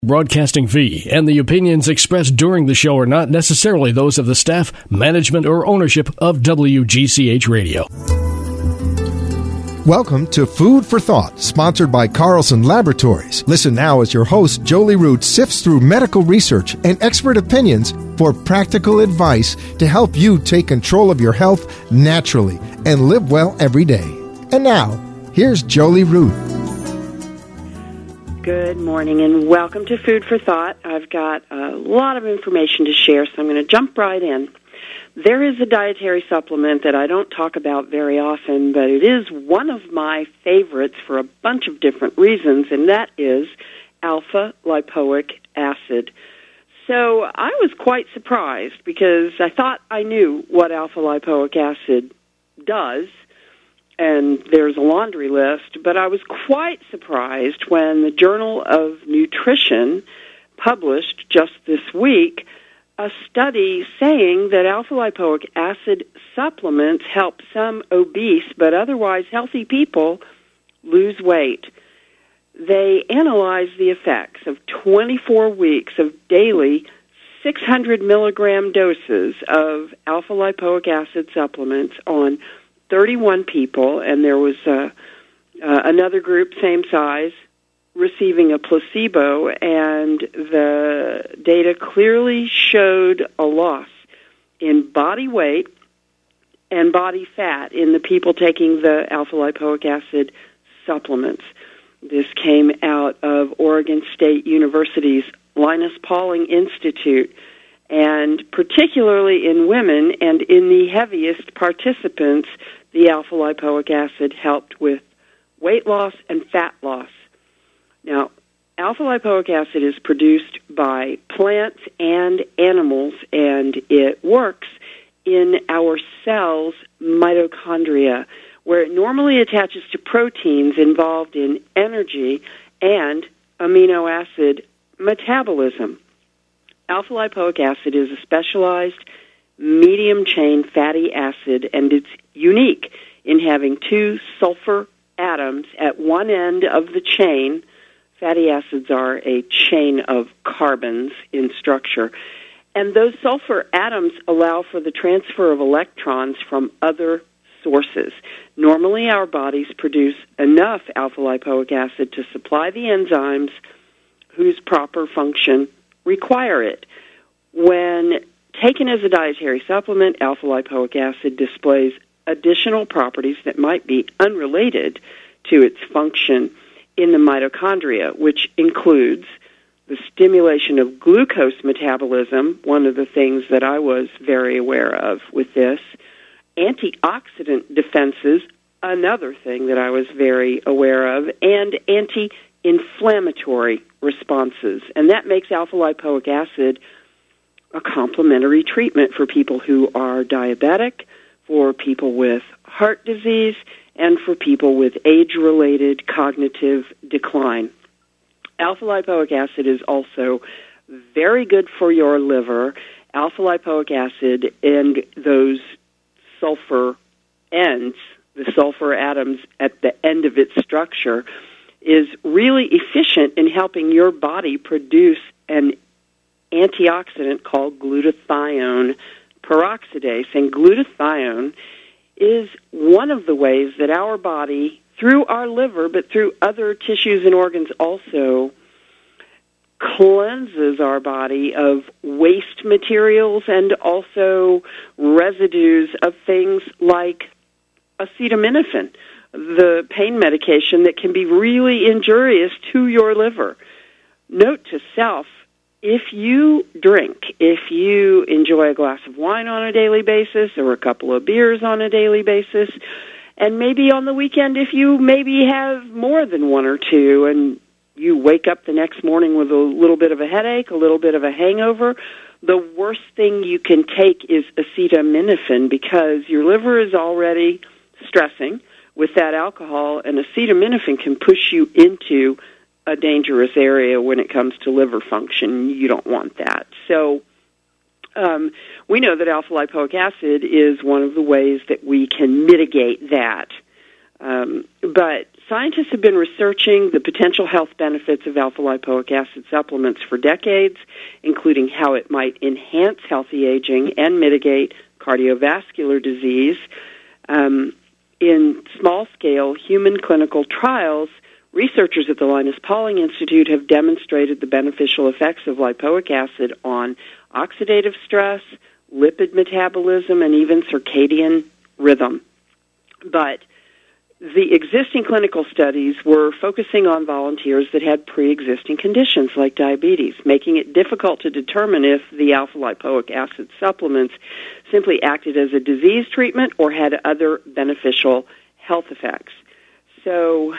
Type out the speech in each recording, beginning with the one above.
Broadcasting fee and the opinions expressed during the show are not necessarily those of the staff, management, or ownership of WGCH Radio. Welcome to Food for Thought, sponsored by Carlson Laboratories. Listen now as your host, Jolie Root, sifts through medical research and expert opinions for practical advice to help you take control of your health naturally and live well every day. And now, here's Jolie Root. Good morning and welcome to Food for Thought. I've got a lot of information to share, so I'm going to jump right in. There is a dietary supplement that I don't talk about very often, but it is one of my favorites for a bunch of different reasons, and that is alpha-lipoic acid. So I was quite surprised because I thought I knew what alpha-lipoic acid does, and there's a laundry list, but I was quite surprised when the Journal of Nutrition published just this week a study saying that alpha-lipoic acid supplements help some obese but otherwise healthy people lose weight. They analyzed the effects of 24 weeks of daily 600 milligram doses of alpha-lipoic acid supplements on 31 people, and there was another group, same size, receiving a placebo, and the data clearly showed a loss in body weight and body fat in the people taking the alpha-lipoic acid supplements. This came out of Oregon State University's Linus Pauling Institute, and particularly in women and in the heaviest participants, the alpha-lipoic acid helped with weight loss and fat loss. Now, alpha-lipoic acid is produced by plants and animals, and it works in our cells' mitochondria, where it normally attaches to proteins involved in energy and amino acid metabolism. Alpha-lipoic acid is a specialized medium-chain fatty acid, and it's unique in having two sulfur atoms at one end of the chain. Fatty acids are a chain of carbons in structure, and those sulfur atoms allow for the transfer of electrons from other sources. Normally, our bodies produce enough alpha-lipoic acid to supply the enzymes whose proper function require it. When taken as a dietary supplement, alpha-lipoic acid displays additional properties that might be unrelated to its function in the mitochondria, which includes the stimulation of glucose metabolism, one of the things that I was very aware of with this, antioxidant defenses, another thing that I was very aware of, and anti-inflammatory responses. And that makes alpha-lipoic acid a complementary treatment for people who are diabetic, for people with heart disease, and for people with age-related cognitive decline. Alpha-lipoic acid is also very good for your liver. Alpha-lipoic acid and those sulfur ends, the sulfur atoms at the end of its structure, is really efficient in helping your body produce an antioxidant called glutathione peroxidase. And glutathione is one of the ways that our body, through our liver, but through other tissues and organs also, cleanses our body of waste materials and also residues of things like acetaminophen, the pain medication that can be really injurious to your liver. Note to self, if you drink, if you enjoy a glass of wine on a daily basis or a couple of beers on a daily basis, and maybe on the weekend if you maybe have more than one or two and you wake up the next morning with a little bit of a headache, a little bit of a hangover, the worst thing you can take is acetaminophen because your liver is already stressing with that alcohol, and acetaminophen can push you into a dangerous area when it comes to liver function. You don't want that. So we know that alpha-lipoic acid is one of the ways that we can mitigate that. But scientists have been researching the potential health benefits of alpha-lipoic acid supplements for decades, including how it might enhance healthy aging and mitigate cardiovascular disease. In small-scale human clinical trials, researchers at the Linus Pauling Institute have demonstrated the beneficial effects of lipoic acid on oxidative stress, lipid metabolism, and even circadian rhythm. But the existing clinical studies were focusing on volunteers that had pre-existing conditions like diabetes, making it difficult to determine if the alpha-lipoic acid supplements simply acted as a disease treatment or had other beneficial health effects. So,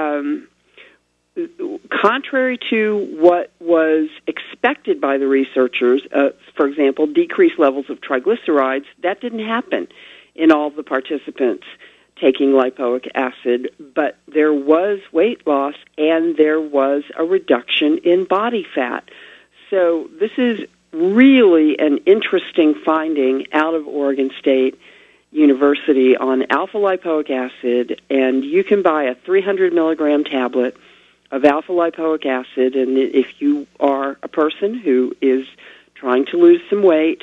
contrary to what was expected by the researchers, for example, decreased levels of triglycerides, that didn't happen in all of the participants taking lipoic acid, but there was weight loss and there was a reduction in body fat. So this is really an interesting finding out of Oregon State University on alpha-lipoic acid, and you can buy a 300 milligram tablet of alpha-lipoic acid, and if you are a person who is trying to lose some weight,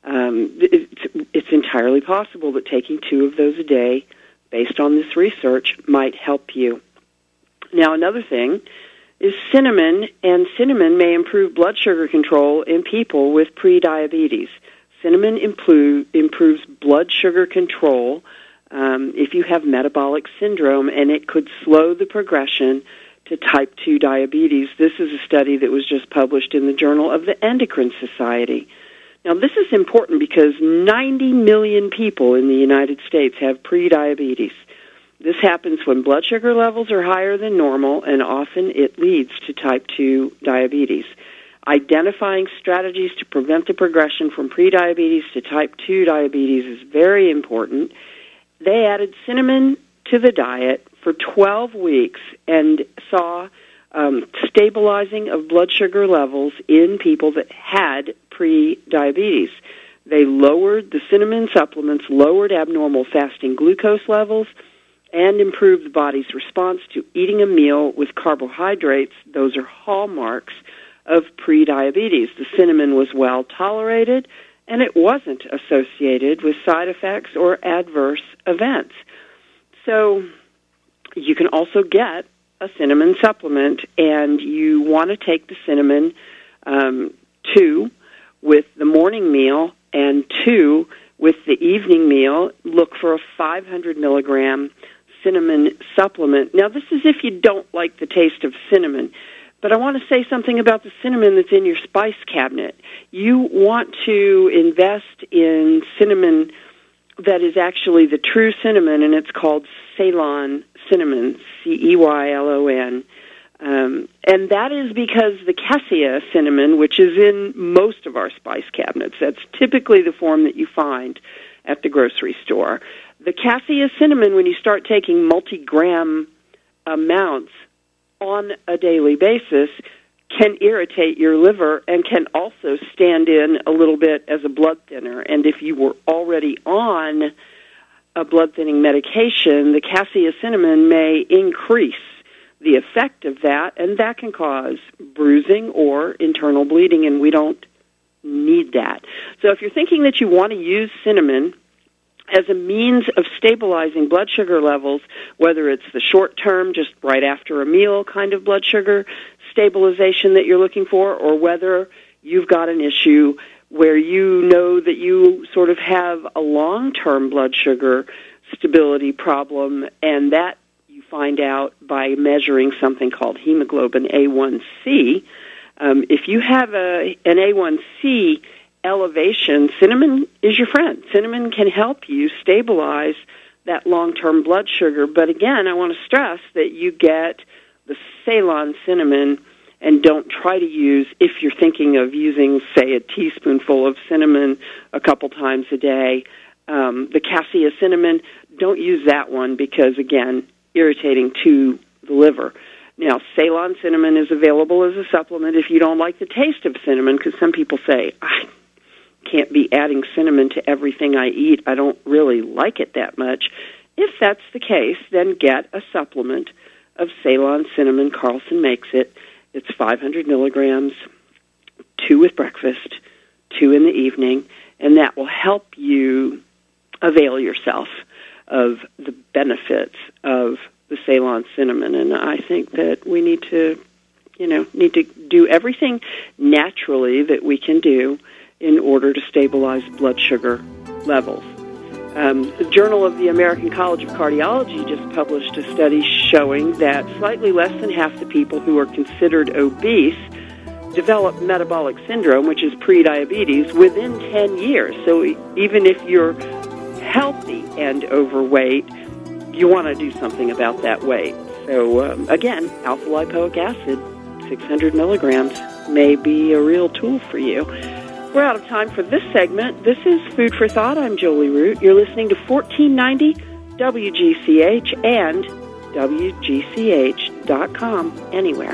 it's entirely possible that taking 2 of those a day, based on this research, might help you. Now, another thing is cinnamon, and cinnamon may improve blood sugar control in people with prediabetes. Cinnamon improves blood sugar control if you have metabolic syndrome, and it could slow the progression to type 2 diabetes. This is a study that was just published in the Journal of the Endocrine Society. Now, this is important because 90 million people in the United States have prediabetes. This happens when blood sugar levels are higher than normal, and often it leads to type 2 diabetes. Identifying strategies to prevent the progression from prediabetes to type 2 diabetes is very important. They added cinnamon to the diet for 12 weeks and saw stabilizing of blood sugar levels in people that had pre-diabetes. They lowered, the cinnamon supplements lowered abnormal fasting glucose levels and improved the body's response to eating a meal with carbohydrates. Those are hallmarks of pre-diabetes. The cinnamon was well tolerated, and it wasn't associated with side effects or adverse events. So you can also get a cinnamon supplement, and you want to take the cinnamon 2 with the morning meal and 2 with the evening meal. Look for a 500 milligram cinnamon supplement. Now, this is if you don't like the taste of cinnamon, but I want to say something about the cinnamon that's in your spice cabinet. You want to invest in cinnamon that is actually the true cinnamon, and it's called Ceylon cinnamon, Ceylon. And that is because the cassia cinnamon, which is in most of our spice cabinets, that's typically the form that you find at the grocery store. The cassia cinnamon, when you start taking multi-gram amounts on a daily basis, can irritate your liver and can also stand in a little bit as a blood thinner. And if you were already on a blood-thinning medication, the cassia cinnamon may increase the effect of that, and that can cause bruising or internal bleeding, and we don't need that. So if you're thinking that you want to use cinnamon as a means of stabilizing blood sugar levels, whether it's the short-term, just right after a meal kind of blood sugar stabilization that you're looking for, or whether you've got an issue where you know that you sort of have a long-term blood sugar stability problem, and that you find out by measuring something called hemoglobin A1C. If you have an A1C elevation, cinnamon is your friend. Cinnamon can help you stabilize that long-term blood sugar. But again, I want to stress that you get the Ceylon cinnamon, and don't try to use, if you're thinking of using, say, a teaspoonful of cinnamon a couple times a day, the cassia cinnamon, don't use that one because, again, irritating to the liver. Now, Ceylon cinnamon is available as a supplement if you don't like the taste of cinnamon, because some people say, I can't be adding cinnamon to everything I eat. I don't really like it that much. If that's the case, then get a supplement of Ceylon cinnamon. Carlson makes it. It's 500 milligrams, 2 with breakfast, 2 in the evening, and that will help you avail yourself of the benefits of the Ceylon cinnamon. And I think that we need to do everything naturally that we can do in order to stabilize blood sugar levels. The Journal of the American College of Cardiology just published a study showing that slightly less than half the people who are considered obese develop metabolic syndrome, which is prediabetes, within 10 years. So even if you're healthy and overweight, you want to do something about that weight. So again, alpha-lipoic acid, 600 milligrams, may be a real tool for you. We're out of time for this segment. This is Food for Thought. I'm Jolie Root. You're listening to 1490 WGCH and WGCH.com anywhere.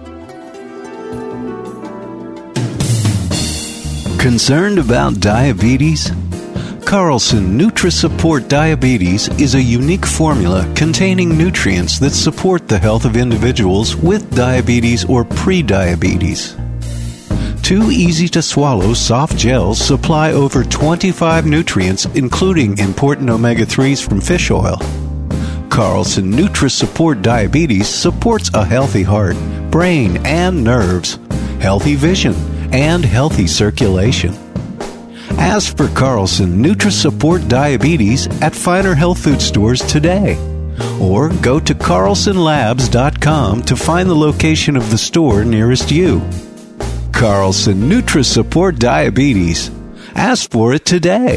Concerned about diabetes? Carlson Nutri-Support Diabetes is a unique formula containing nutrients that support the health of individuals with diabetes or pre-diabetes. 2 easy-to-swallow soft gels supply over 25 nutrients, including important omega-3s from fish oil. Carlson Nutri-Support Diabetes supports a healthy heart, brain, and nerves, healthy vision, and healthy circulation. Ask for Carlson Nutri-Support Diabetes at finer health food stores today. Or go to carlsonlabs.com to find the location of the store nearest you. Carlson Nutri-Support Diabetes. Ask for it today.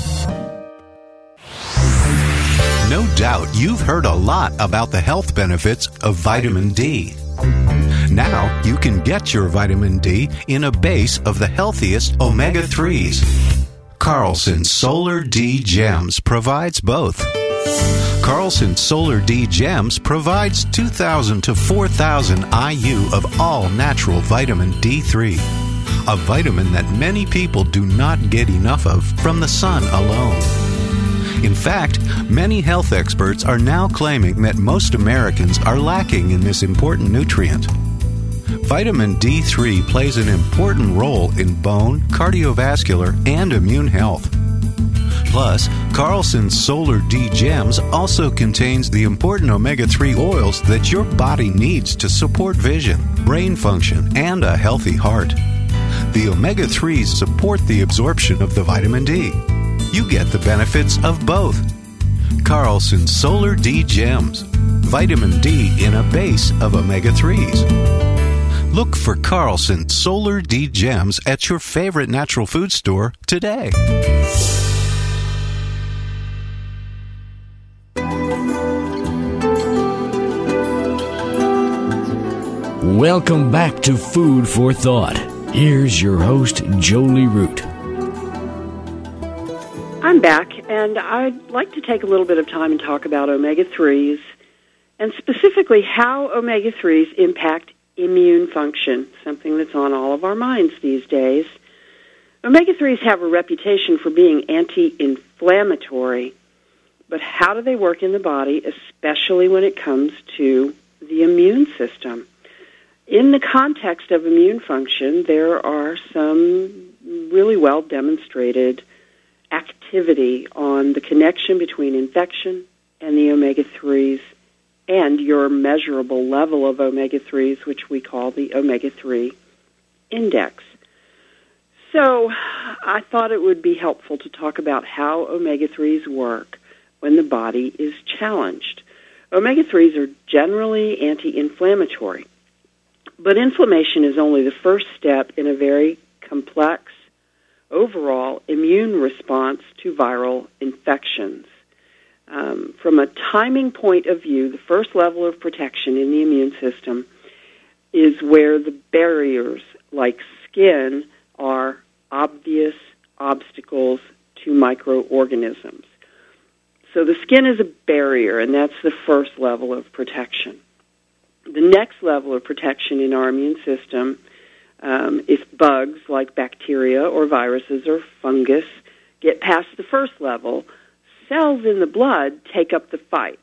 No doubt you've heard a lot about the health benefits of vitamin D. Now you can get your vitamin D in a base of the healthiest omega-3s. Carlson Solar D Gems provides both. Carlson Solar D Gems provides 2,000 to 4,000 IU of all-natural vitamin D3, a vitamin that many people do not get enough of from the sun alone. In fact, many health experts are now claiming that most Americans are lacking in this important nutrient. Vitamin D3 plays an important role in bone, cardiovascular, and immune health. Plus, Carlson's Solar D Gems also contains the important omega-3 oils that your body needs to support vision, brain function, and a healthy heart. The omega-3s support the absorption of the vitamin D. You get the benefits of both. Carlson's Solar D Gems. Vitamin D in a base of omega-3s. Look for Carlson Solar D Gems at your favorite natural food store today. Welcome back to Food for Thought. Here's your host, Jolie Root. I'm back, and I'd like to take a little bit of time and talk about omega-3s, and specifically how omega-3s impact immune function, something that's on all of our minds these days. Omega-3s have a reputation for being anti-inflammatory, but how do they work in the body, especially when it comes to the immune system? In the context of immune function, there are some really well demonstrated activity on the connection between infection and the omega-3s and your measurable level of omega-3s, which we call the omega-3 index. So I thought it would be helpful to talk about how omega-3s work when the body is challenged. Omega-3s are generally anti-inflammatory, but inflammation is only the first step in a very complex overall immune response to viral infections. From a timing point of view, the first level of protection in the immune system is where the barriers, like skin, are obvious obstacles to microorganisms. So the skin is a barrier, and that's the first level of protection. The next level of protection in our immune system, if bugs like bacteria or viruses or fungus get past the first level, cells in the blood take up the fight.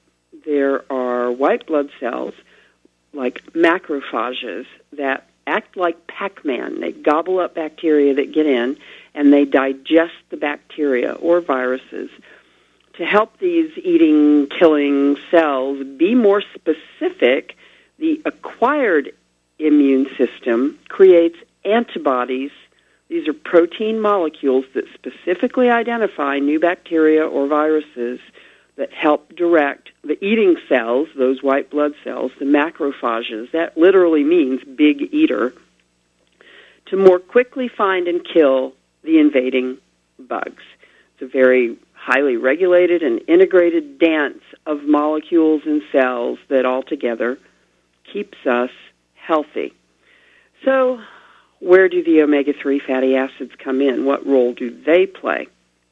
there are white blood cells, like macrophages, that act like Pac-Man. They gobble up bacteria that get in, and they digest the bacteria or viruses. To help these eating, killing cells be more specific, the acquired immune system creates antibodies. These are protein molecules that specifically identify new bacteria or viruses that help direct the eating cells, those white blood cells, the macrophages, that literally means big eater, to more quickly find and kill the invading bugs. It's a very highly regulated and integrated dance of molecules and cells that altogether keeps us healthy. So, where do the omega-3 fatty acids come in? What role do they play?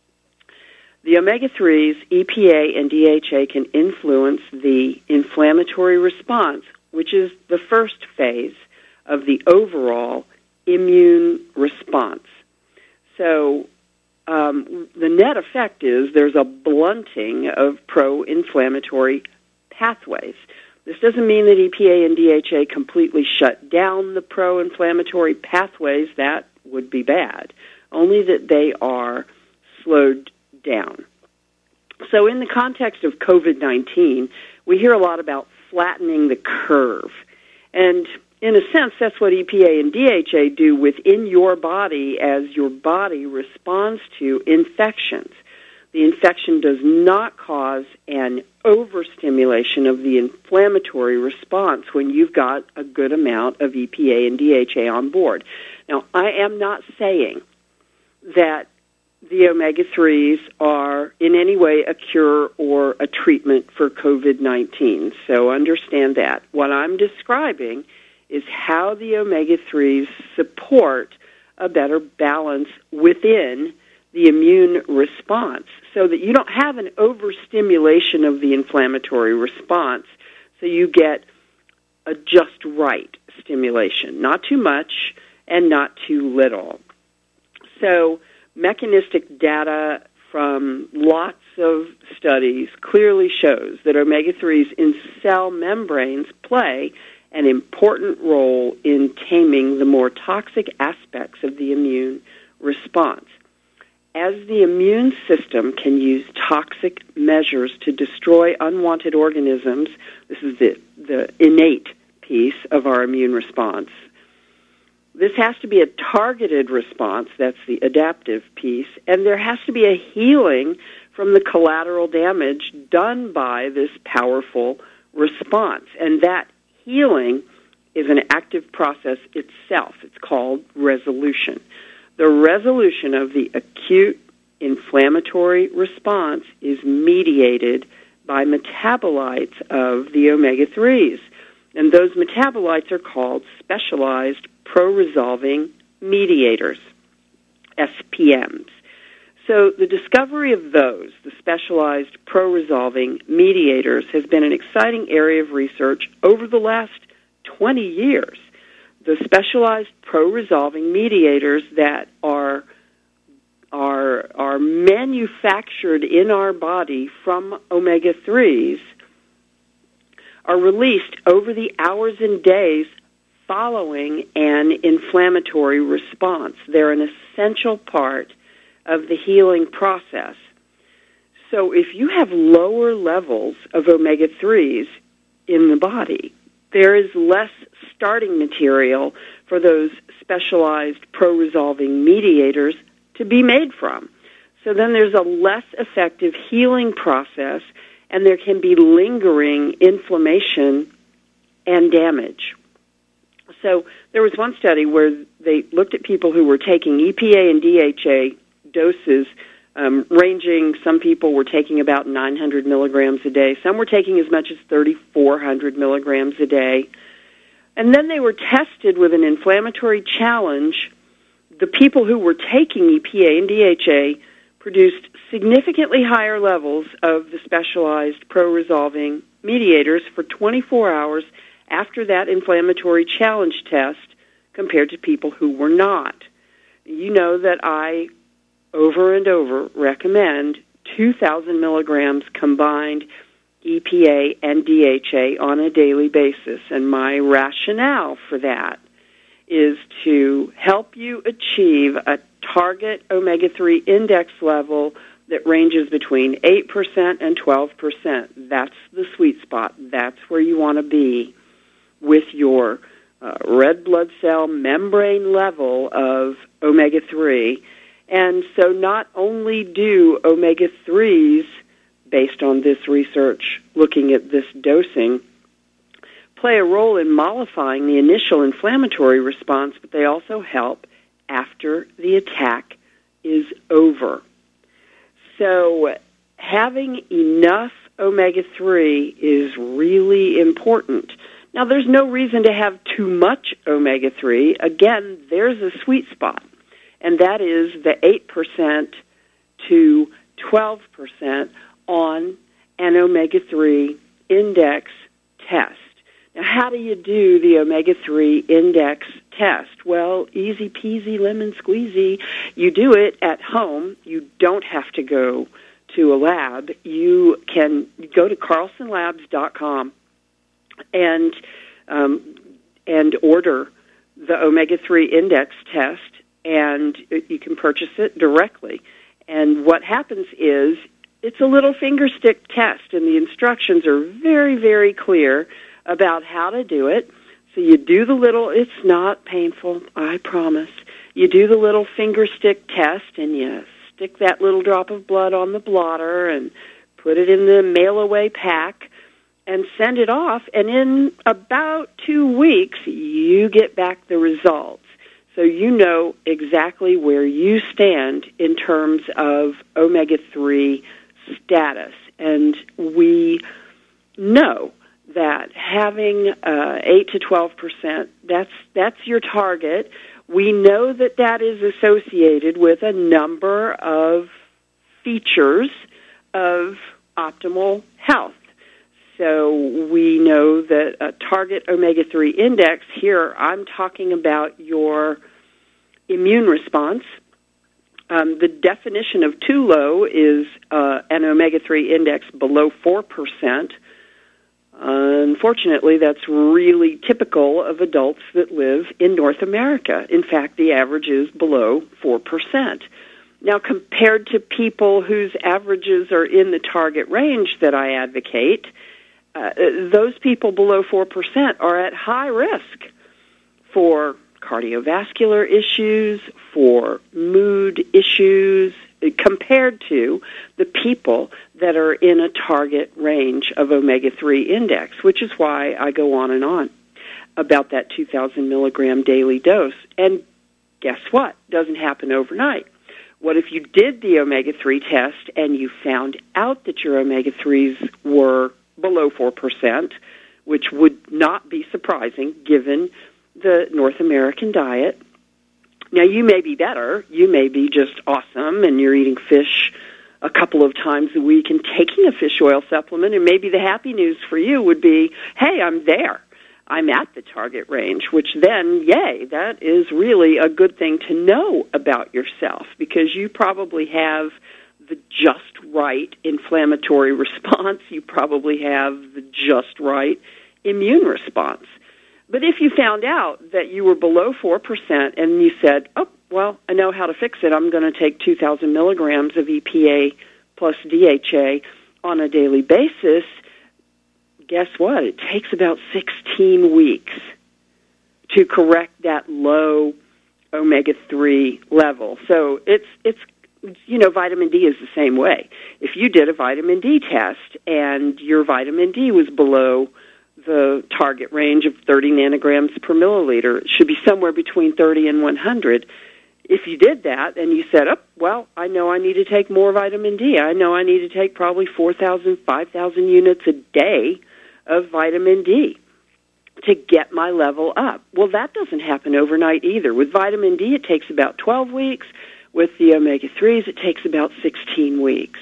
The omega-3s, EPA and DHA, can influence the inflammatory response, which is the first phase of the overall immune response. So the net effect is there's a blunting of pro-inflammatory pathways. This doesn't mean that EPA and DHA completely shut down the pro-inflammatory pathways. That would be bad. Only that they are slowed down. So in the context of COVID-19, we hear a lot about flattening the curve. And in a sense, that's what EPA and DHA do within your body as your body responds to infections. The infection does not cause an overstimulation of the inflammatory response when you've got a good amount of EPA and DHA on board. Now, I am not saying that the omega-3s are in any way a cure or a treatment for COVID-19, so understand that. What I'm describing is how the omega-3s support a better balance within the immune response so that you don't have an overstimulation of the inflammatory response, so you get a just right stimulation, not too much and not too little. So mechanistic data from lots of studies clearly shows that omega-3s in cell membranes play an important role in taming the more toxic aspects of the immune response. As the immune system can use toxic measures to destroy unwanted organisms, this is the innate piece of our immune response. This has to be a targeted response, that's the adaptive piece, and there has to be a healing from the collateral damage done by this powerful response. And that healing is an active process itself. It's called resolution. The resolution of the acute inflammatory response is mediated by metabolites of the omega-3s. And those metabolites are called specialized pro-resolving mediators, SPMs. So the discovery of those, the specialized pro-resolving mediators, has been an exciting area of research over the last 20 years. The specialized pro-resolving mediators that are manufactured in our body from omega-3s are released over the hours and days following an inflammatory response. They're an essential part of the healing process. So if you have lower levels of omega-3s in the body, there is less starting material for those specialized pro-resolving mediators to be made from. So then there's a less effective healing process, and there can be lingering inflammation and damage. So there was one study where they looked at people who were taking EPA and DHA doses ranging, some people were taking about 900 milligrams a day. Some were taking as much as 3,400 milligrams a day. And then they were tested with an inflammatory challenge. The people who were taking EPA and DHA produced significantly higher levels of the specialized pro-resolving mediators for 24 hours after that inflammatory challenge test compared to people who were not. You know that I over and over recommend 2,000 milligrams combined EPA and DHA on a daily basis. And my rationale for that is to help you achieve a target omega-3 index level that ranges between 8% and 12%. That's the sweet spot. That's where you want to be with your red blood cell membrane level of omega-3. And so not only do omega-3s, based on this research looking at this dosing, play a role in mollifying the initial inflammatory response, but they also help after the attack is over. So having enough omega-3 is really important. Now, there's no reason to have too much omega-3. Again, there's a sweet spot, and that is the 8% to 12% on an omega-3 index test. Now, how do you do the omega-3 index test? Well, easy peasy, lemon squeezy. You do it at home. You don't have to go to a lab. You can go to carlsonlabs.com and order the omega-3 index test, and you can purchase it directly. And what happens is it's a little finger stick test, and the instructions are very, very clear about how to do it. So you do the little, it's not painful, I promise. You do the little finger stick test, and you stick that little drop of blood on the blotter and put it in the mail-away pack and send it off, and in about 2 weeks, you get back the results. So you know exactly where you stand in terms of omega-3 status. And we know that having 8 to 12%, that's your target. We know that that is associated with a number of features of optimal health. So we know that a target omega-3 index, here I'm talking about your immune response. The definition of too low is an omega-3 index below 4%. Unfortunately, that's really typical of adults that live in North America. In fact, the average is below 4%. Now, compared to people whose averages are in the target range that I advocate, those people below 4% are at high risk for cardiovascular issues, for mood issues, compared to the people that are in a target range of omega-3 index, which is why I go on about that 2,000 milligram daily dose. And guess what? Doesn't happen overnight. What if you did the omega-3 test and you found out that your omega-3s were below 4%, which would not be surprising given the North American diet? Now, you may be better. You may be just awesome, and you're eating fish a couple of times a week and taking a fish oil supplement, and maybe the happy news for you would be, hey, I'm there. I'm at the target range, which then, yay, that is really a good thing to know about yourself, because you probably have the just right inflammatory response. You probably have the just right immune response. But if you found out that you were below 4% and you said, oh, well, I know how to fix it. I'm going to take 2,000 milligrams of EPA plus DHA on a daily basis, guess what? It takes about 16 weeks to correct that low omega-3 level. So it's vitamin D is the same way. If you did a vitamin D test and your vitamin D was below the target range of 30 nanograms per milliliter, it should be somewhere between 30 and 100. If you did that and you said, oh, well, I know I need to take more vitamin D. I know I need to take probably 4,000, 5,000 units a day of vitamin D to get my level up. Well, that doesn't happen overnight either. With vitamin D, it takes about 12 weeks. With the omega-3s, it takes about 16 weeks.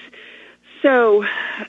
So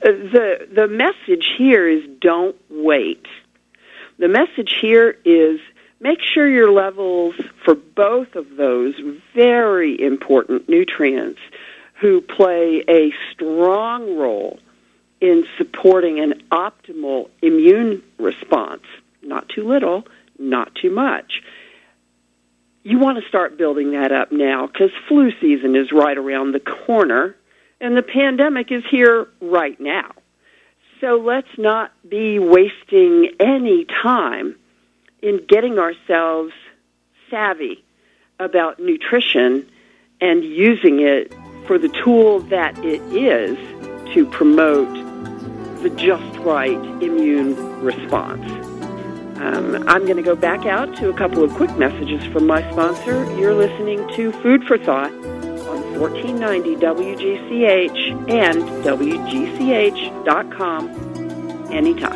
the message here is don't wait. The message here is make sure your levels for both of those very important nutrients who play a strong role in supporting an optimal immune response. Not too little, not too much. You want to start building that up now because flu season is right around the corner and the pandemic is here right now. So let's not be wasting any time in getting ourselves savvy about nutrition and using it for the tool that it is to promote the just right immune response. I'm going to go back out to a couple of quick messages from my sponsor. You're listening to Food for Thought on 1490 WGCH and WGCH.com anytime.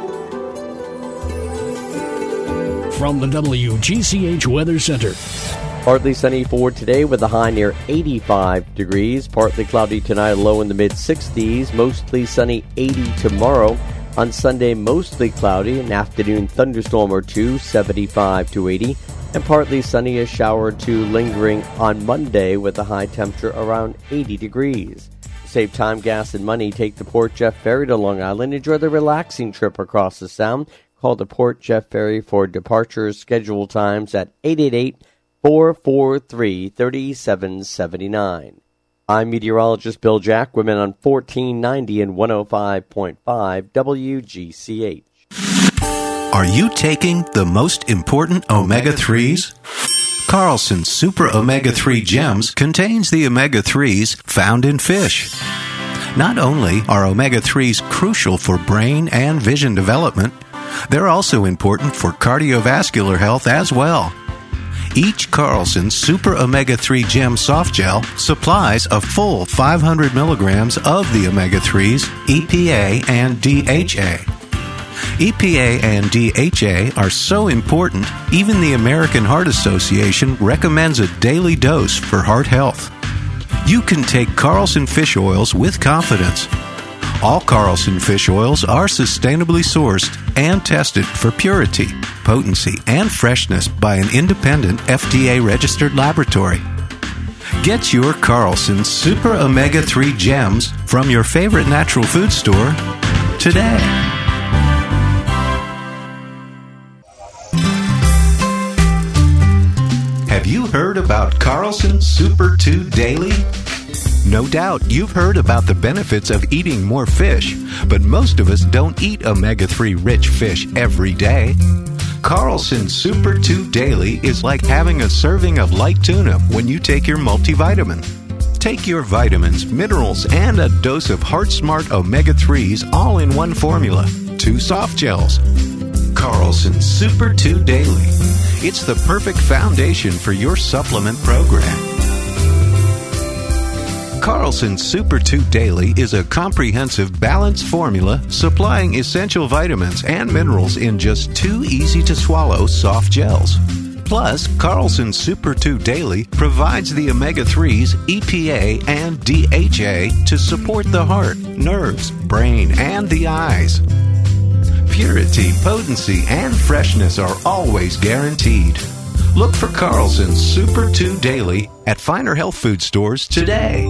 From the WGCH Weather Center. Partly sunny for today with a high near 85 degrees. Partly cloudy tonight, low in the mid-60s. Mostly sunny 80 tomorrow. On Sunday, mostly cloudy, an afternoon thunderstorm or two, 75 to 80. And partly sunny, a shower or two lingering on Monday with a high temperature around 80 degrees. To save time, gas, and money, take the Port Jeff Ferry to Long Island. Enjoy the relaxing trip across the Sound. Call the Port Jeff Ferry for departures, schedule times at 888-443-3779. I'm meteorologist Bill Jacquemin on 1490 and 105.5 WGCH. Are you taking the most important omega-3s? Carlson Super Omega-3 Gems contains the omega-3s found in fish. Not only are omega-3s crucial for brain and vision development, they're also important for cardiovascular health as well. Each Carlson Super Omega-3 Gem Soft Gel supplies a full 500 milligrams of the omega-3s, EPA and DHA. EPA and DHA are so important, even the American Heart Association recommends a daily dose for heart health. You can take Carlson fish oils with confidence. All Carlson fish oils are sustainably sourced and tested for purity, potency, and freshness by an independent FDA-registered laboratory. Get your Carlson Super Omega-3 Gems from your favorite natural food store today. Have you heard about Carlson Super 2 Daily? No doubt you've heard about the benefits of eating more fish, but most of us don't eat omega-3 rich fish every day. Carlson Super 2 Daily is like having a serving of light tuna when you take your multivitamin. Take your vitamins, minerals, and a dose of Heart Smart omega-3s all in one formula. 2 soft gels. Carlson Super 2 Daily. It's the perfect foundation for your supplement program. Carlson Super 2 Daily is a comprehensive, balanced formula supplying essential vitamins and minerals in just 2 easy-to-swallow soft gels. Plus, Carlson Super 2 Daily provides the omega-3s, EPA, and DHA to support the heart, nerves, brain, and the eyes. Purity, potency, and freshness are always guaranteed. Look for Carlson Super 2 Daily at finer health food stores today.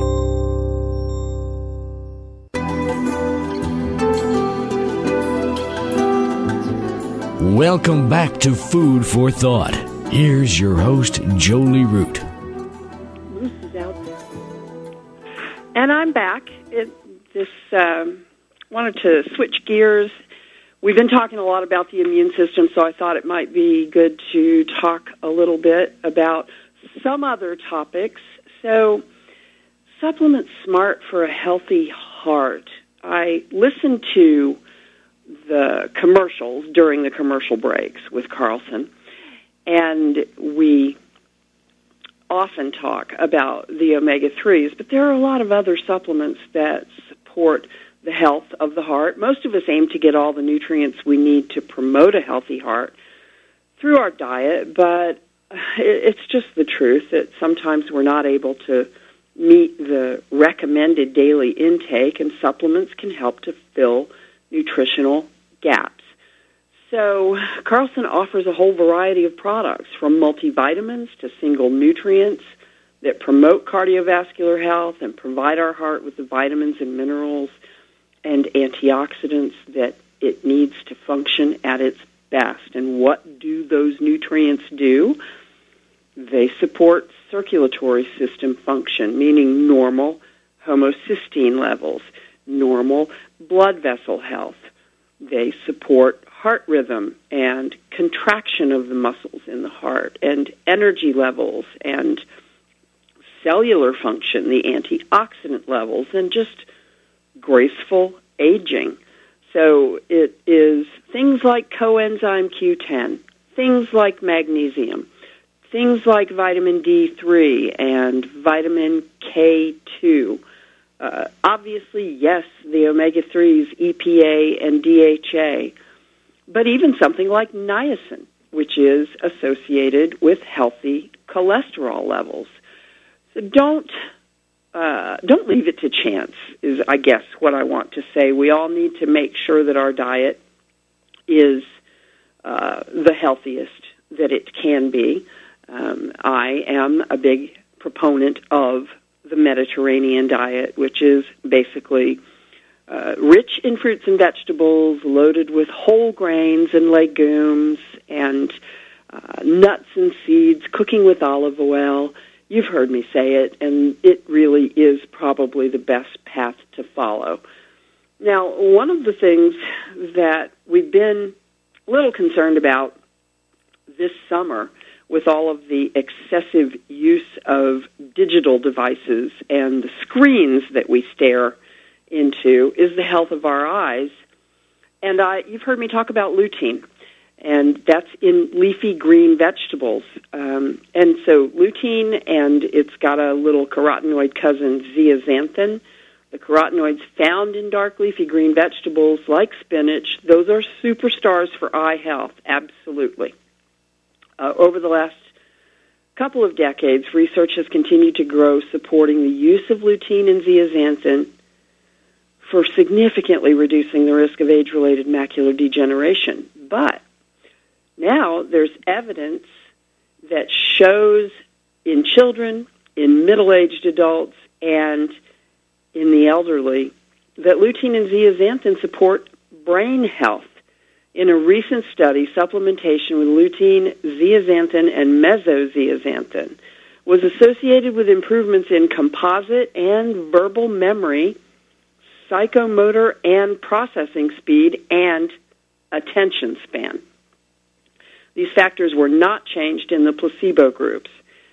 Welcome back to Food for Thought. Here's your host, Jolie Root. Moose is out there. And I'm back. Wanted to switch gears. We've been talking a lot about the immune system, so I thought it might be good to talk a little bit about some other topics. So, Supplement Smart for a Healthy Heart. I listened to the commercials during the commercial breaks with Carlson, and we often talk about the omega-3s, but there are a lot of other supplements that support the health of the heart. Most of us aim to get all the nutrients we need to promote a healthy heart through our diet, but it's just the truth that sometimes we're not able to meet the recommended daily intake, and supplements can help to fill nutritional gaps. So Carlson offers a whole variety of products, from multivitamins to single nutrients that promote cardiovascular health and provide our heart with the vitamins and minerals and antioxidants that it needs to function at its best. And what do those nutrients do? They support circulatory system function, meaning normal homocysteine levels, normal blood vessel health. They support heart rhythm and contraction of the muscles in the heart, and energy levels, and cellular function, the antioxidant levels, and just graceful aging. So it is things like coenzyme Q10, things like magnesium, things like vitamin D3 and vitamin K2. Obviously, yes, the omega-3s, EPA and DHA, but even something like niacin, which is associated with healthy cholesterol levels. So don't leave it to chance, is, I guess, what I want to say. We all need to make sure that our diet is the healthiest that it can be. I am a big proponent of the Mediterranean diet, which is basically rich in fruits and vegetables, loaded with whole grains and legumes and nuts and seeds, cooking with olive oil. You've heard me say it, and it really is probably the best path to follow. Now, one of the things that we've been a little concerned about this summer with all of the excessive use of digital devices and the screens that we stare into is the health of our eyes. And you've heard me talk about lutein, and that's in leafy green vegetables. And so lutein, and it's got a little carotenoid cousin, zeaxanthin. The carotenoids found in dark leafy green vegetables like spinach, those are superstars for eye health, absolutely. Over the last couple of decades, research has continued to grow supporting the use of lutein and zeaxanthin for significantly reducing the risk of age-related macular degeneration. But now there's evidence that shows in children, in middle-aged adults, and in the elderly that lutein and zeaxanthin support brain health. In a recent study, supplementation with lutein, zeaxanthin, and mesozeaxanthin was associated with improvements in composite and verbal memory, psychomotor and processing speed, and attention span. These factors were not changed in the placebo groups.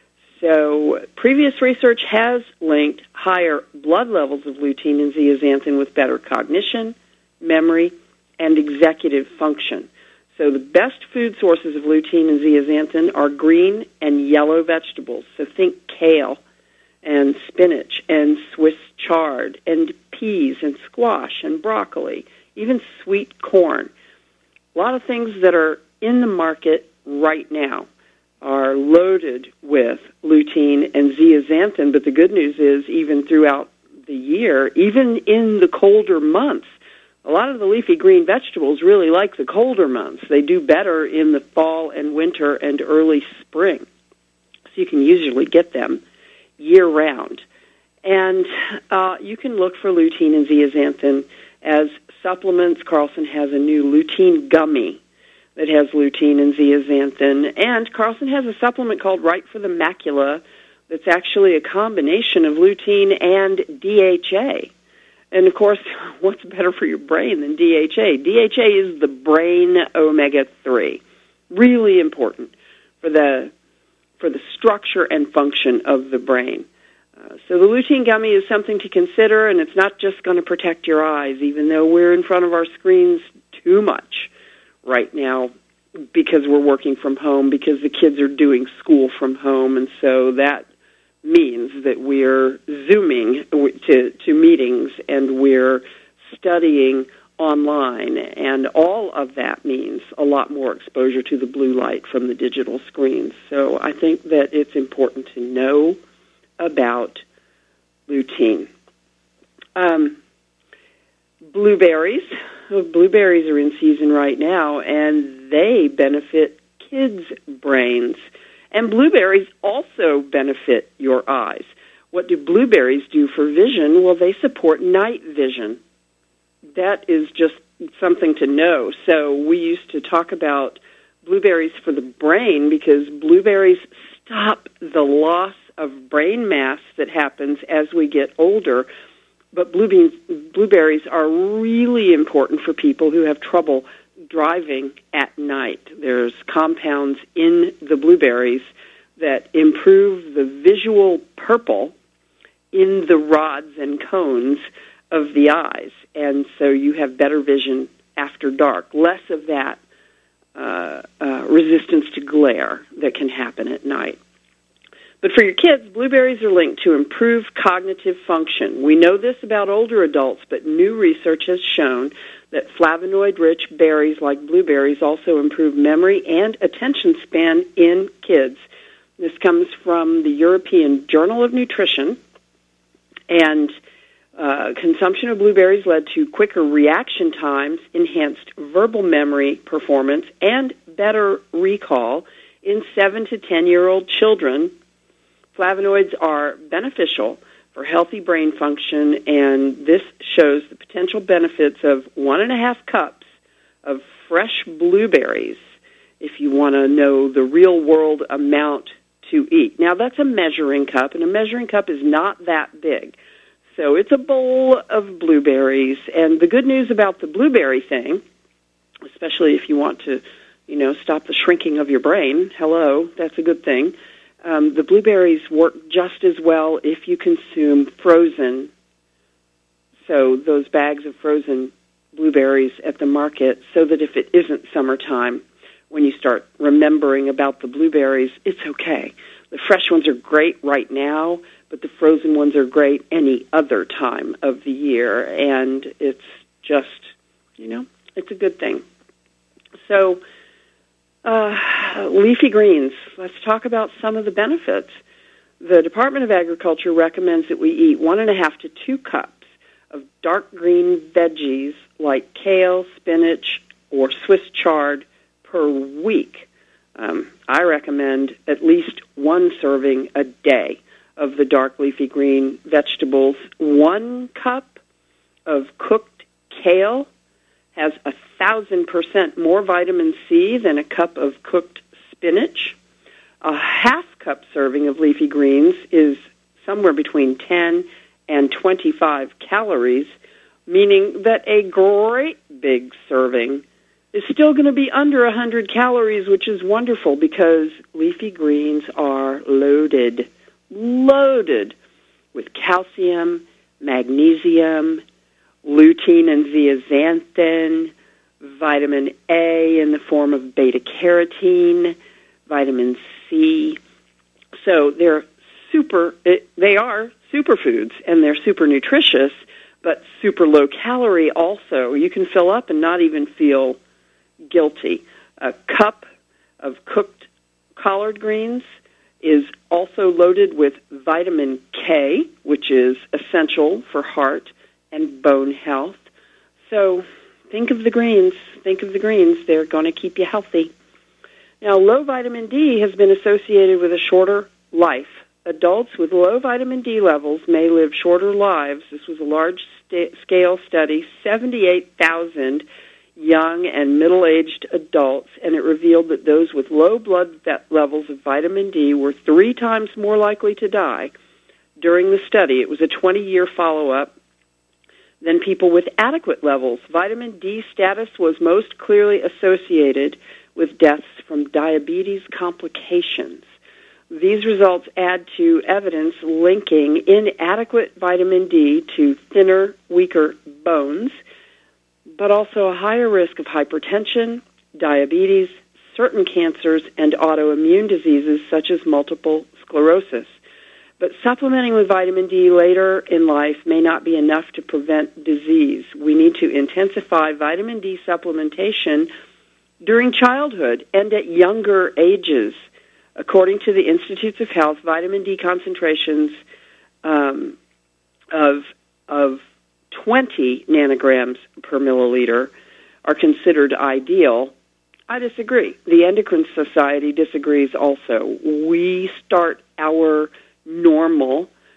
So previous research has linked higher blood levels of lutein and zeaxanthin with better cognition, memory, and executive function. So the best food sources of lutein and zeaxanthin are green and yellow vegetables. So think kale and spinach and Swiss chard and peas and squash and broccoli, even sweet corn. A lot of things that are in the market right now are loaded with lutein and zeaxanthin, but the good news is even throughout the year, even in the colder months, a lot of the leafy green vegetables really like the colder months. They do better in the fall and winter and early spring. So you can usually get them year-round. And you can look for lutein and zeaxanthin as supplements. Carlson has a new lutein gummy that has lutein and zeaxanthin. And Carlson has a supplement called Right for the Macula that's actually a combination of lutein and DHA. And, of course, what's better for your brain than DHA? DHA is the brain omega-3, really important for the structure and function of the brain. So the lutein gummy is something to consider, and it's not just going to protect your eyes, even though we're in front of our screens too much right now because we're working from home, because the kids are doing school from home, and so that means that we're Zooming to meetings and we're studying online, and all of that means a lot more exposure to the blue light from the digital screens. So I think that it's important to know about lutein. Blueberries are in season right now, and they benefit kids' brains. And blueberries also benefit your eyes. What do blueberries do for vision? Well, they support night vision. that is just something to know. So we used to talk about blueberries for the brain because blueberries stop the loss of brain mass that happens as we get older. But blueberries are really important for people who have trouble driving at night. There's compounds in the blueberries that improve the visual purple in the rods and cones of the eyes. And so you have better vision after dark, less of that resistance to glare that can happen at night. But for your kids, blueberries are linked to improved cognitive function. We know this about older adults, but new research has shown that flavonoid-rich berries like blueberries also improve memory and attention span in kids. This comes from the European Journal of Nutrition, and consumption of blueberries led to quicker reaction times, enhanced verbal memory performance, and better recall in 7 to 10-year-old children. Flavonoids are beneficial for healthy brain function, and this shows the potential benefits of 1.5 cups of fresh blueberries if you want to know the real-world amount to eat. Now, that's a measuring cup, and a measuring cup is not that big. So it's a bowl of blueberries, and the good news about the blueberry thing, especially if you want to, stop the shrinking of your brain, that's a good thing. The blueberries work just as well if you consume frozen. So those bags of frozen blueberries at the market, so that if it isn't summertime, when you start remembering about the blueberries, it's okay. The fresh ones are great right now, but the frozen ones are great any other time of the year, and it's just, it's a good thing. So, leafy greens. Let's talk about some of the benefits. The Department of Agriculture recommends that we eat 1.5 to 2 cups of dark green veggies like kale, spinach, or Swiss chard per week. I recommend at least 1 serving a day of the dark leafy green vegetables. 1 cup of cooked kale has 1,000% more vitamin C than a cup of cooked spinach. A half-cup serving of leafy greens is somewhere between 10 and 25 calories, meaning that a great big serving is still going to be under 100 calories, which is wonderful because leafy greens are loaded with calcium, magnesium, lutein and zeaxanthin, vitamin A in the form of beta-carotene, vitamin C. So they are superfoods, and they're super nutritious, but super low calorie also. You can fill up and not even feel guilty. A cup of cooked collard greens is also loaded with vitamin K, which is essential for heart and bone health. So think of the greens. They're going to keep you healthy. Now, low vitamin D has been associated with a shorter life. Adults with low vitamin D levels may live shorter lives. This was a large-scale study, 78,000 young and middle-aged adults, and it revealed that those with low blood levels of vitamin D were 3 times more likely to die during the study. It was a 20-year follow-up than people with adequate levels. Vitamin D status was most clearly associated with deaths from diabetes complications. These results add to evidence linking inadequate vitamin D to thinner, weaker bones, but also a higher risk of hypertension, diabetes, certain cancers, and autoimmune diseases such as multiple sclerosis. But supplementing with vitamin D later in life may not be enough to prevent disease. We need to intensify vitamin D supplementation during childhood and at younger ages. According to the Institutes of Health, vitamin D concentrations of 20 nanograms per milliliter are considered ideal. I disagree. The Endocrine Society disagrees also. We start our normal in terms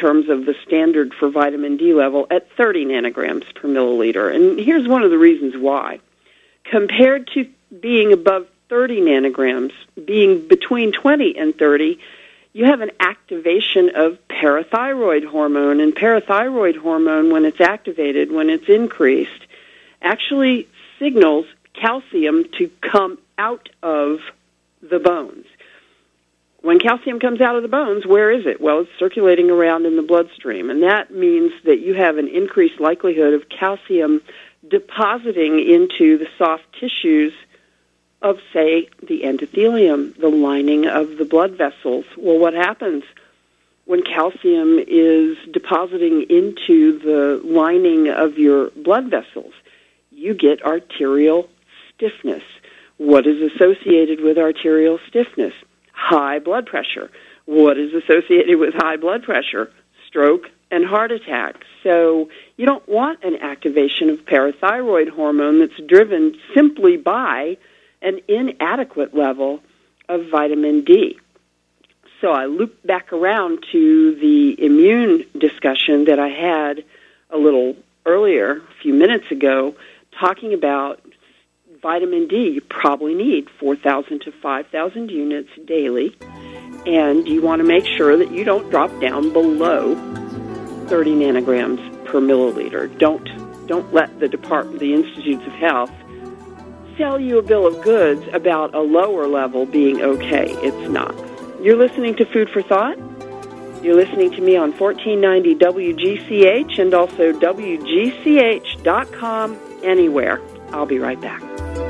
terms of the standard for vitamin D level at 30 nanograms per milliliter. And here's one of the reasons why. Compared to being above 30 nanograms, being between 20 and 30, you have an activation of parathyroid hormone. And parathyroid hormone, when it's activated, when it's increased, actually signals calcium to come out of the bones. When calcium comes out of the bones, where is it? Well, it's circulating around in the bloodstream, and that means that you have an increased likelihood of calcium depositing into the soft tissues of, say, the endothelium, the lining of the blood vessels. Well, what happens when calcium is depositing into the lining of your blood vessels? You get arterial stiffness. What is associated with arterial stiffness? High blood pressure. What is associated with high blood pressure? Stroke and heart attack. So you don't want an activation of parathyroid hormone that's driven simply by an inadequate level of vitamin D. So I loop back around to the immune discussion that I had a little earlier, a few minutes ago, talking about vitamin D. You probably need 4,000 to 5,000 units daily, and you want to make sure that you don't drop down below 30 nanograms per milliliter. Don't let the Institutes of Health sell you a bill of goods about a lower level being okay. It's not. You're listening to Food for Thought. You're listening to me on 1490 WGCH and also WGCH.com anywhere. I'll be right back.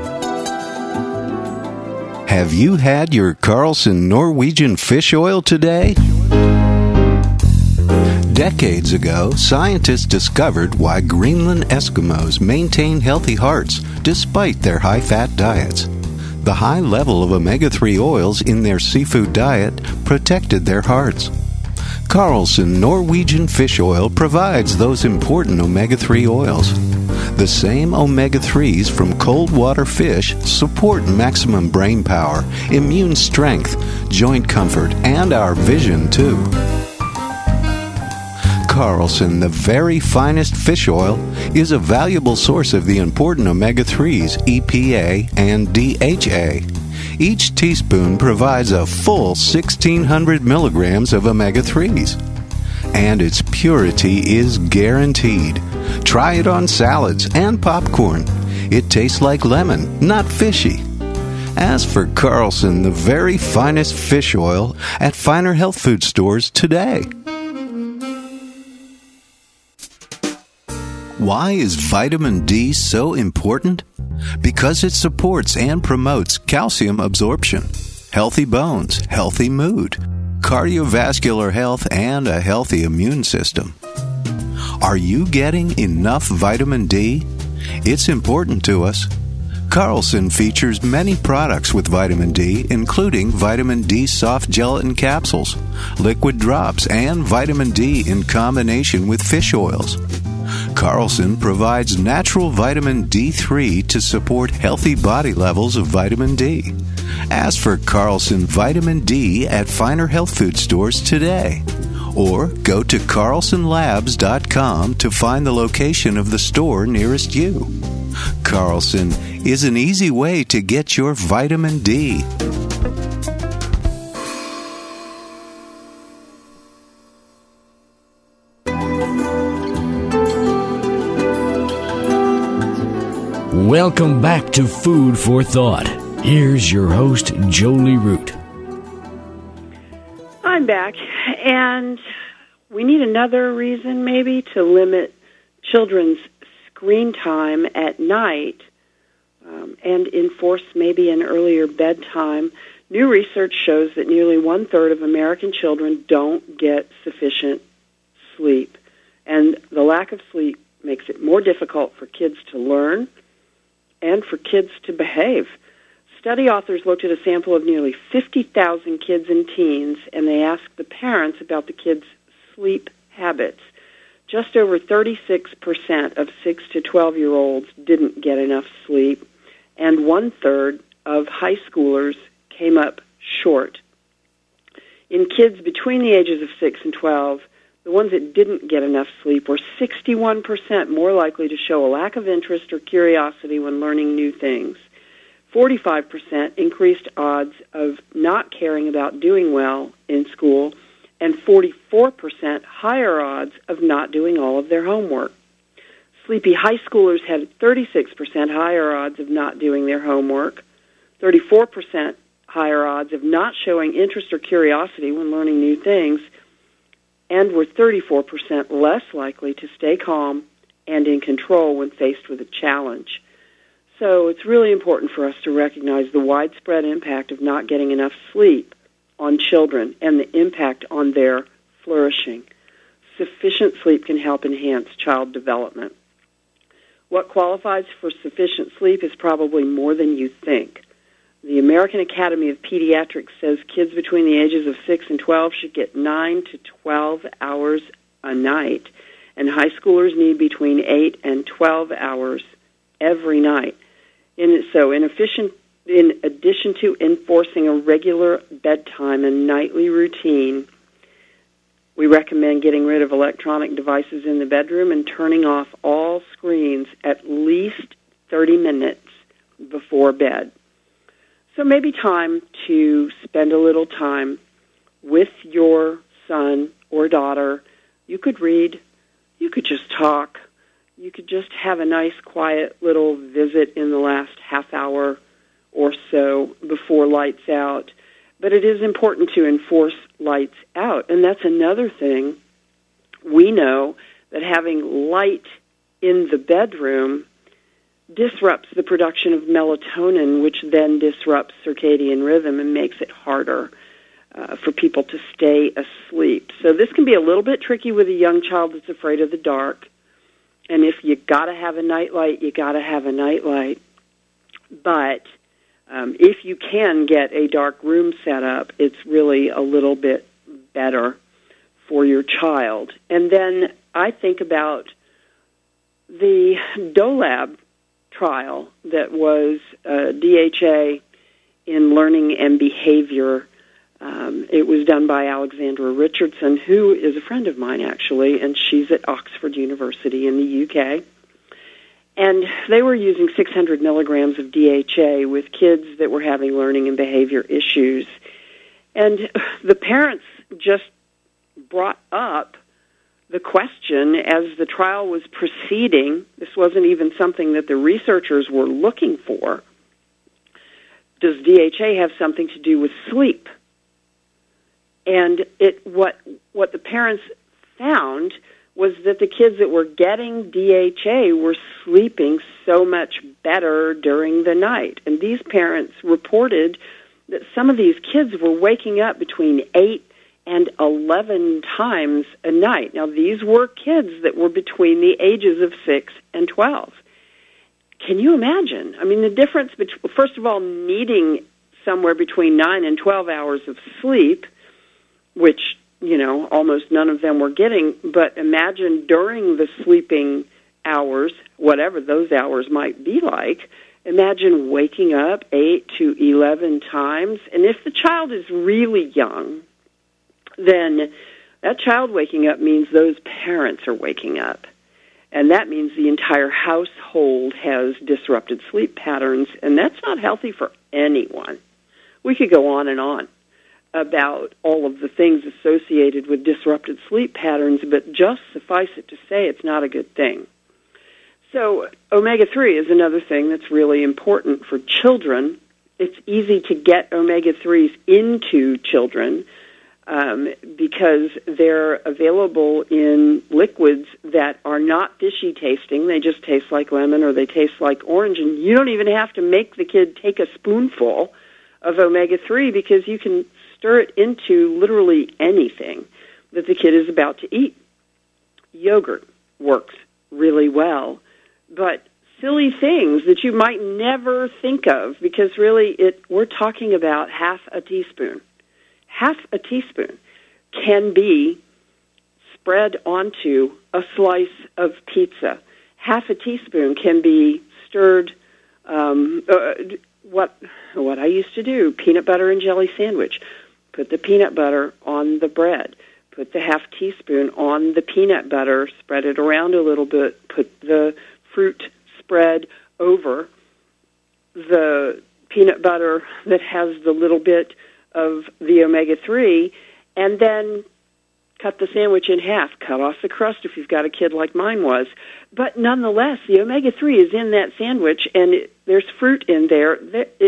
Have you had your Carlson Norwegian fish oil today? Decades ago, scientists discovered why Greenland Eskimos maintain healthy hearts despite their high-fat diets. The high level of omega-3 oils in their seafood diet protected their hearts. Carlson Norwegian fish oil provides those important omega-3 oils. The same omega-3s from cold water fish support maximum brain power, immune strength, joint comfort, and our vision, too. Carlson, the very finest fish oil, is a valuable source of the important omega-3s, EPA and DHA. Each teaspoon provides a full 1,600 milligrams of omega-3s. And its purity is guaranteed. Try it on salads and popcorn. It tastes like lemon, not fishy. Ask for Carlson, the very finest fish oil, at finer health food stores today. Why is vitamin D so important? Because it supports and promotes calcium absorption, healthy bones, healthy mood, cardiovascular health, and a healthy immune system. Are you getting enough vitamin D? It's important to us. Carlson features many products with vitamin D, including vitamin D soft gelatin capsules, liquid drops, and vitamin D in combination with fish oils. Carlson provides natural vitamin D3 to support healthy body levels of vitamin D. Ask for Carlson Vitamin D at finer health food stores today. Or go to carlsonlabs.com to find the location of the store nearest you. Carlson is an easy way to get your vitamin D. Welcome back to Food for Thought. Here's your host, Jolie Root. I'm back, and we need another reason maybe to limit children's screen time at night and enforce maybe an earlier bedtime. New research shows that nearly one-third of American children don't get sufficient sleep, and the lack of sleep makes it more difficult for kids to learn and for kids to behave. Study authors looked at a sample of nearly 50,000 kids and teens, and they asked the parents about the kids' sleep habits. Just over 36% of 6 to 12-year-olds didn't get enough sleep, and one-third of high schoolers came up short. In kids between the ages of 6 and 12, the ones that didn't get enough sleep were 61% more likely to show a lack of interest or curiosity when learning new things. 45% increased odds of not caring about doing well in school, and 44% higher odds of not doing all of their homework. Sleepy high schoolers had 36% higher odds of not doing their homework, 34% higher odds of not showing interest or curiosity when learning new things, and were 34% less likely to stay calm and in control when faced with a challenge. So it's really important for us to recognize the widespread impact of not getting enough sleep on children and the impact on their flourishing. Sufficient sleep can help enhance child development. What qualifies for sufficient sleep is probably more than you think. The American Academy of Pediatrics says kids between the ages of 6 and 12 should get 9 to 12 hours a night, and high schoolers need between 8 and 12 hours every night. So in addition to enforcing a regular bedtime and nightly routine, we recommend getting rid of electronic devices in the bedroom and turning off all screens at least 30 minutes before bed. So maybe time to spend a little time with your son or daughter. You could read, you could just talk, you could just have a nice, quiet little visit in the last half hour or so before lights out. But it is important to enforce lights out. And that's another thing. We know that having light in the bedroom disrupts the production of melatonin, which then disrupts circadian rhythm and makes it harder for people to stay asleep. So this can be a little bit tricky with a young child that's afraid of the dark. And if you got to have a nightlight, you got to have a nightlight. But if you can get a dark room set up, it's really a little bit better for your child. And then I think about the DOLAB trial that was DHA in learning and behavior. It was done by Alexandra Richardson, who is a friend of mine, actually, and she's at Oxford University in the UK. And they were using 600 milligrams of DHA with kids that were having learning and behavior issues. And the parents just brought up the question as the trial was proceeding. This wasn't even something that the researchers were looking for. Does DHA have something to do with sleep? And what the parents found was that the kids that were getting DHA were sleeping so much better during the night. And these parents reported that some of these kids were waking up between 8 and 11 times a night. Now, these were kids that were between the ages of 6 and 12. Can you imagine? I mean, the difference between, first of all, needing somewhere between 9 and 12 hours of sleep, which, you know, almost none of them were getting, but imagine during the sleeping hours, whatever those hours might be like, imagine waking up 8 to 11 times. And if the child is really young, then that child waking up means those parents are waking up. And that means the entire household has disrupted sleep patterns, and that's not healthy for anyone. We could go on and on about all of the things associated with disrupted sleep patterns, but just suffice it to say it's not a good thing. So omega-3 is another thing that's really important for children. It's easy to get omega-3s into children because they're available in liquids that are not fishy tasting. They just taste like lemon or they taste like orange, and you don't even have to make the kid take a spoonful of omega-3 because you can stir it into literally anything that the kid is about to eat. Yogurt works really well, but silly things that you might never think of, because really we're talking about half a teaspoon. Half a teaspoon can be spread onto a slice of pizza. Half a teaspoon can be stirred, what I used to do, peanut butter and jelly sandwich. Put the peanut butter on the bread. put the half teaspoon on the peanut butter, spread it around a little bit, put the fruit spread over the peanut butter that has the little bit of the omega-3, and then cut the sandwich in half. Cut off the crust if you've got a kid like mine was. But nonetheless, the omega-3 is in that sandwich, and there's fruit in there.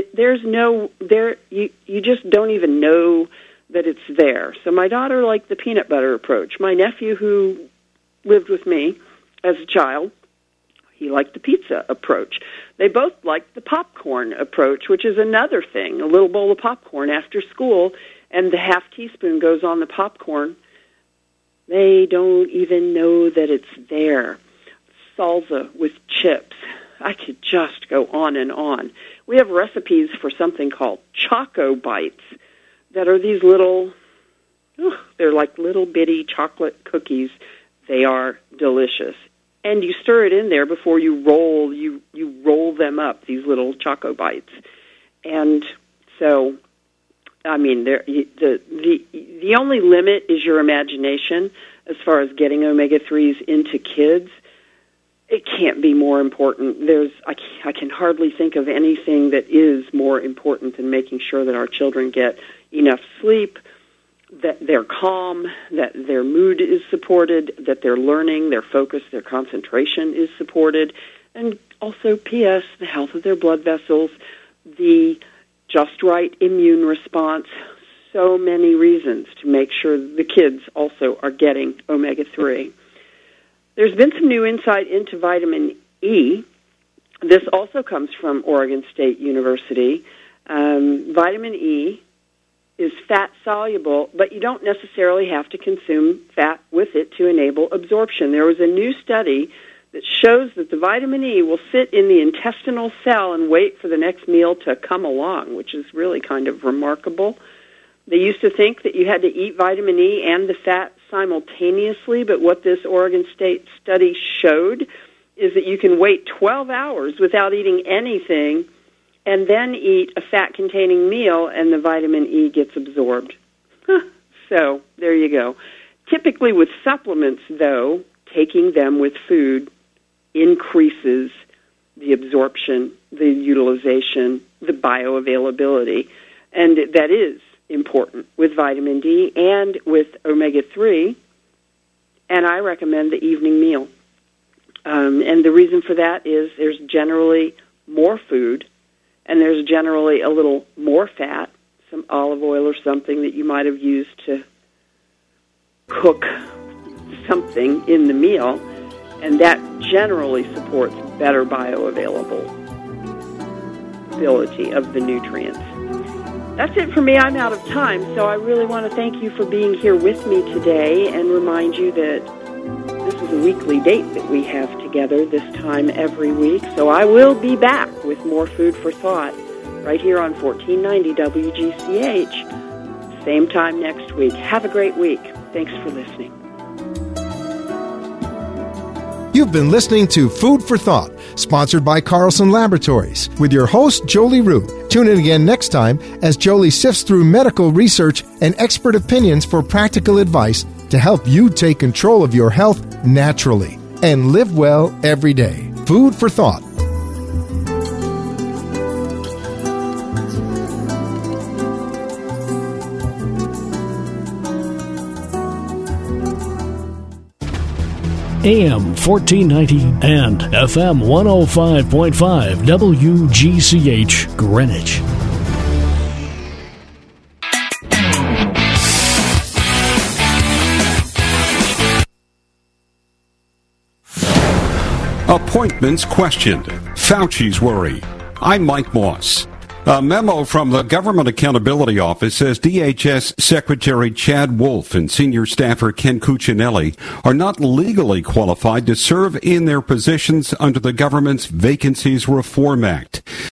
You just don't even know that it's there. So my daughter liked the peanut butter approach. My nephew, who lived with me as a child, he liked the pizza approach. They both liked the popcorn approach, which is another thing, a little bowl of popcorn after school, and the half teaspoon goes on the popcorn. They don't even know that it's there. Salsa with chips. I could just go on and on. We have recipes for something called Choco Bites that are these little, they're like little bitty chocolate cookies. They are delicious. And you stir it in there before you roll them up, these little Choco Bites. And so, I mean, the only limit is your imagination as far as getting omega-3s into kids. It can't be more important. I can hardly think of anything that is more important than making sure that our children get enough sleep, that they're calm, that their mood is supported, that their learning, their focus, their concentration is supported, and also, P.S., the health of their blood vessels, the just right immune response, so many reasons to make sure the kids also are getting omega-3. There's been some new insight into vitamin E. This also comes from Oregon State University. Vitamin E is fat-soluble, but you don't necessarily have to consume fat with it to enable absorption. There was a new study that shows that the vitamin E will sit in the intestinal cell and wait for the next meal to come along, which is really kind of remarkable. They used to think that you had to eat vitamin E and the fat simultaneously, but what this Oregon State study showed is that you can wait 12 hours without eating anything and then eat a fat-containing meal, and the vitamin E gets absorbed. So, there you go. Typically with supplements, though, taking them with food increases the absorption, the utilization, the bioavailability, and that is important with vitamin D and with omega-3, and I recommend the evening meal. And the reason for that is there's generally more food, and there's generally a little more fat, some olive oil or something that you might have used to cook something in the meal, and that generally supports better bioavailability of the nutrients. That's it for me. I'm out of time, so I really want to thank you for being here with me today and remind you that this is a weekly date that we have together this time every week, so I will be back with more Food for Thought right here on 1490 WGCH, same time next week. Have a great week. Thanks for listening. You've been listening to Food for Thought, sponsored by Carlson Laboratories, with your host, Jolie Root. Tune in again next time as Jolie sifts through medical research and expert opinions for practical advice to help you take control of your health naturally and live well every day. Food for Thought. AM 1490 and FM 105.5 WGCH Greenwich. Appointments questioned. Fauci's worry. I'm Mike Moss. A memo from the Government Accountability Office says DHS Secretary Chad Wolf and senior staffer Ken Cuccinelli are not legally qualified to serve in their positions under the government's Vacancies Reform Act.